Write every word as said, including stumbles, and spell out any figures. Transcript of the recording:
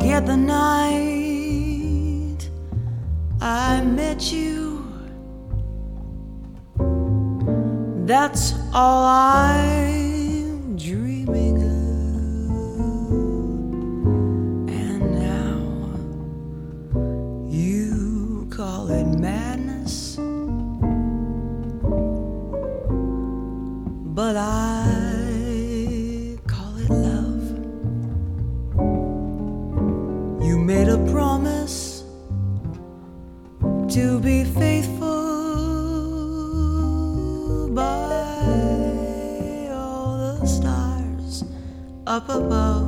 forget the night I met you. That's all I'm dreaming of. And now you call it madness, but I call it love. You made a promise to be faithful by all the stars up above.